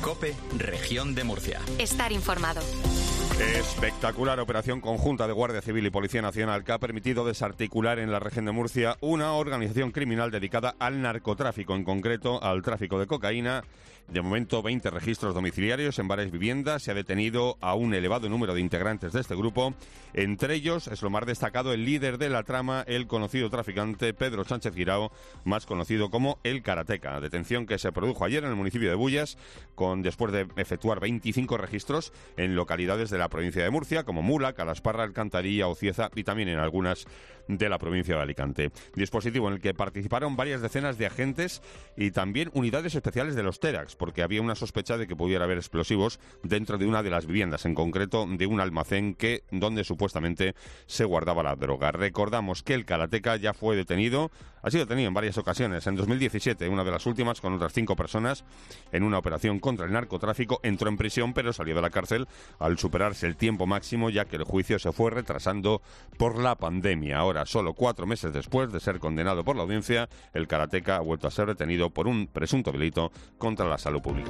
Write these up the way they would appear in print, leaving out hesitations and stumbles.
COPE, Región de Murcia. Estar informado. Espectacular operación conjunta de Guardia Civil y Policía Nacional que ha permitido desarticular en la región de Murcia una organización criminal dedicada al narcotráfico, en concreto al tráfico de cocaína. De momento, 20 registros domiciliarios en varias viviendas. Se ha detenido a un elevado número de integrantes de este grupo. Entre ellos, es lo más destacado, el líder de la trama, el conocido traficante Pedro Sánchez Guirao, más conocido como el Karateka. Detención que se produjo ayer en el municipio de Bullas, después de efectuar 25 registros en localidades de la provincia de Murcia, como Mula, Calasparra, Alcantarilla o Cieza, y también en algunas de la provincia de Alicante. Dispositivo en el que participaron varias decenas de agentes y también unidades especiales de los TERAX, porque había una sospecha de que pudiera haber explosivos dentro de una de las viviendas, en concreto de un almacén donde supuestamente se guardaba la droga. Recordamos que el Karateka ya fue detenido, ha sido detenido en varias ocasiones. En 2017, una de las últimas, con otras 5 personas, en una operación contra el narcotráfico, entró en prisión, pero salió de la cárcel al superarse el tiempo máximo, ya que el juicio se fue retrasando por la pandemia. Ahora, solo 4 meses después de ser condenado por la audiencia, el Karateka ha vuelto a ser detenido por un presunto delito contra la salud pública.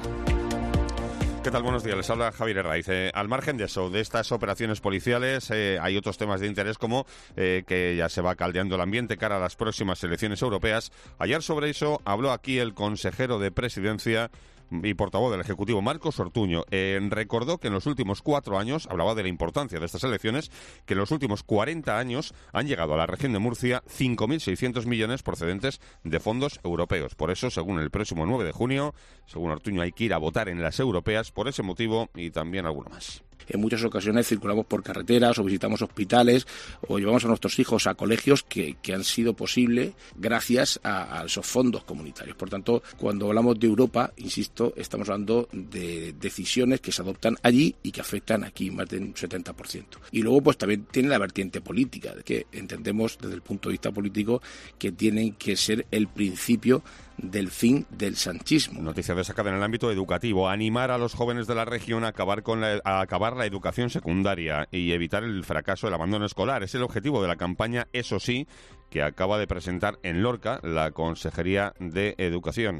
¿Qué tal? Buenos días, les habla Javier Herraiz. Al margen de eso, de estas operaciones policiales, hay otros temas de interés como que ya se va caldeando el ambiente cara a las próximas elecciones europeas. Ayer sobre eso habló aquí el consejero de Presidencia y portavoz del Ejecutivo, Marcos Ortuño. Recordó que en los últimos 4 años, hablaba de la importancia de estas elecciones, que en los últimos 40 años han llegado a la región de Murcia 5.600 millones procedentes de fondos europeos. Por eso, según el próximo 9 de junio, según Ortuño, hay que ir a votar en las europeas por ese motivo y también alguno más. En muchas ocasiones circulamos por carreteras o visitamos hospitales o llevamos a nuestros hijos a colegios que han sido posibles gracias a esos fondos comunitarios. Por tanto, cuando hablamos de Europa, insisto, estamos hablando de decisiones que se adoptan allí y que afectan aquí más de un 70%. Y luego pues también tiene la vertiente política, que entendemos desde el punto de vista político que tienen que ser el principio del fin del sanchismo. Noticia destacada en el ámbito educativo: animar a los jóvenes de la región a acabar la educación secundaria y evitar el fracaso del abandono escolar. Es el objetivo de la campaña Eso Sí, que acaba de presentar en Lorca la Consejería de Educación.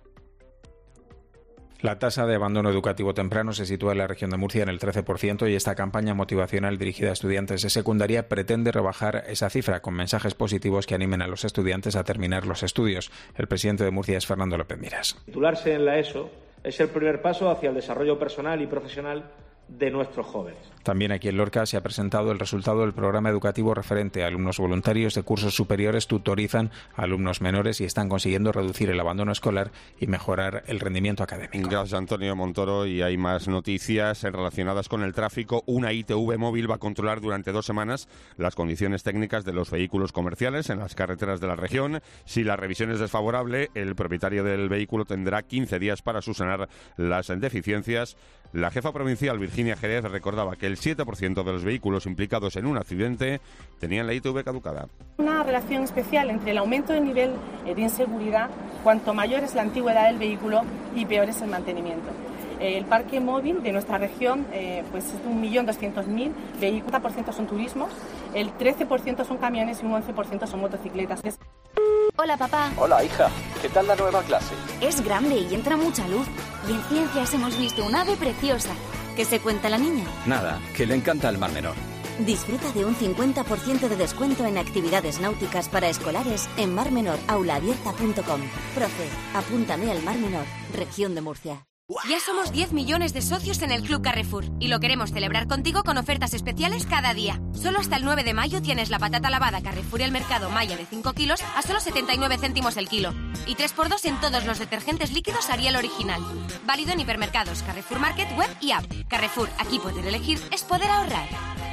La tasa de abandono educativo temprano se sitúa en la región de Murcia en el 13% y esta campaña motivacional dirigida a estudiantes de secundaria pretende rebajar esa cifra con mensajes positivos que animen a los estudiantes a terminar los estudios. El presidente de Murcia es Fernando López Miras. Titularse en la ESO es el primer paso hacia el desarrollo personal y profesional de nuestros jóvenes. También aquí en Lorca se ha presentado el resultado del programa educativo referente. Alumnos voluntarios de cursos superiores tutorizan a alumnos menores y están consiguiendo reducir el abandono escolar y mejorar el rendimiento académico. Gracias, Antonio Montoro. Y hay más noticias relacionadas con el tráfico. Una ITV móvil va a controlar durante 2 semanas las condiciones técnicas de los vehículos comerciales en las carreteras de la región. Si la revisión es desfavorable, el propietario del vehículo tendrá 15 días para subsanar las deficiencias. La jefa provincial, Virginia Jerez, recordaba que el 7% de los vehículos implicados en un accidente tenían la ITV caducada. Una relación especial entre el aumento del nivel de inseguridad, cuanto mayor es la antigüedad del vehículo y peor es el mantenimiento. El parque móvil de nuestra región pues es de 1.200.000 vehículos, 40% son turismos, el 13% son camiones y un 11% son motocicletas. Hola, papá. Hola, hija. ¿Qué tal la nueva clase? Es grande y entra mucha luz. Y en ciencias hemos visto un ave preciosa. ¿Qué se cuenta la niña? Nada, que le encanta el Mar Menor. Disfruta de un 50% de descuento en actividades náuticas para escolares en marmenoraulaabierta.com. Profe, apúntame al Mar Menor, región de Murcia. Ya somos 10 millones de socios en el Club Carrefour y lo queremos celebrar contigo con ofertas especiales cada día. Solo hasta el 9 de mayo tienes la patata lavada Carrefour y el mercado Maya de 5 kilos a solo 79 céntimos el kilo. Y 3x2 en todos los detergentes líquidos Ariel original. Válido en hipermercados, Carrefour Market, web y app. Carrefour, aquí poder elegir es poder ahorrar.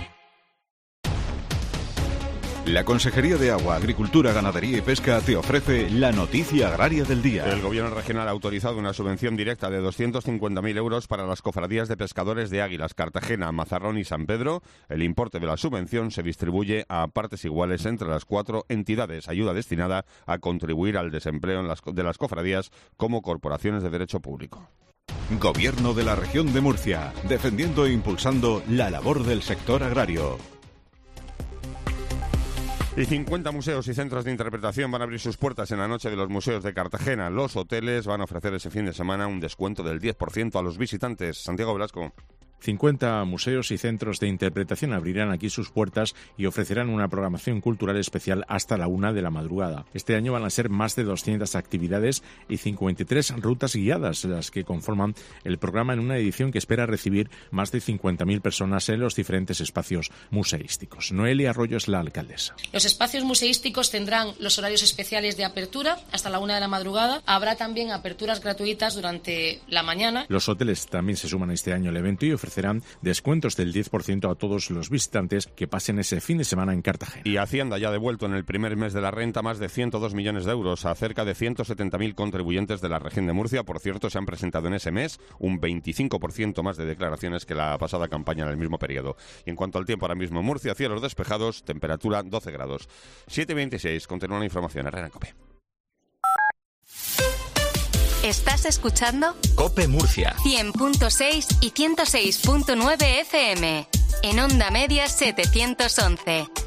La Consejería de Agua, Agricultura, Ganadería y Pesca te ofrece la noticia agraria del día. El Gobierno regional ha autorizado una subvención directa de 250.000 euros para las cofradías de pescadores de Águilas, Cartagena, Mazarrón y San Pedro. El importe de la subvención se distribuye a partes iguales entre las 4 entidades. Ayuda destinada a contribuir al desempleo de las cofradías como corporaciones de derecho público. Gobierno de la región de Murcia, defendiendo e impulsando la labor del sector agrario. Y 50 museos y centros de interpretación van a abrir sus puertas en la noche de los museos de Cartagena. Los hoteles van a ofrecer ese fin de semana un descuento del 10% a los visitantes. Santiago Velasco. 50 museos y centros de interpretación abrirán aquí sus puertas y ofrecerán una programación cultural especial hasta la 1 de la madrugada. Este año van a ser más de 200 actividades y 53 rutas guiadas las que conforman el programa en una edición que espera recibir más de 50.000 personas en los diferentes espacios museísticos. Noelia Arroyo es la alcaldesa. Los espacios museísticos tendrán los horarios especiales de apertura hasta la 1 de la madrugada. Habrá también aperturas gratuitas durante la mañana. Los hoteles también se suman este año al evento y ofrecerán descuentos del 10% a todos los visitantes que pasen ese fin de semana en Cartagena. Y Hacienda ya ha devuelto en el primer mes de la renta más de 102 millones de euros a cerca de 170.000 contribuyentes de la región de Murcia. Por cierto, se han presentado en ese mes un 25% más de declaraciones que la pasada campaña en el mismo periodo. Y en cuanto al tiempo, ahora mismo en Murcia, cielos despejados, temperatura 12 grados. 7:26, continúa la información. Herrera Cope. ¿Estás escuchando? Cope Murcia. 100.6 y 106.9 FM. En Onda Media 711.